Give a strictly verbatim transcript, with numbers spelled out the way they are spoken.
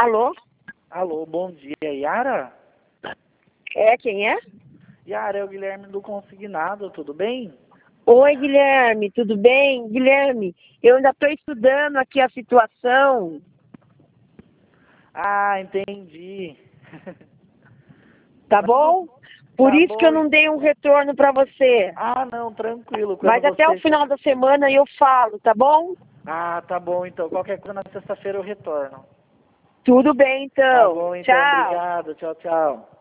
Alô? Alô, bom dia, Yara? É, quem é? Yara, é o Guilherme do Consignado, tudo bem? Oi, Guilherme, tudo bem? Guilherme, eu ainda estou estudando aqui a situação, Ah, entendi. tá bom? Por Tá isso que eu bom. não dei um retorno para você. Ah, não, tranquilo. Quando Mas até o você... final da semana eu falo, tá bom? Ah, tá bom, então. Qualquer coisa na sexta-feira eu retorno. Tudo bem, Tá então. bom, então. Tchau. Obrigado. Tchau, tchau.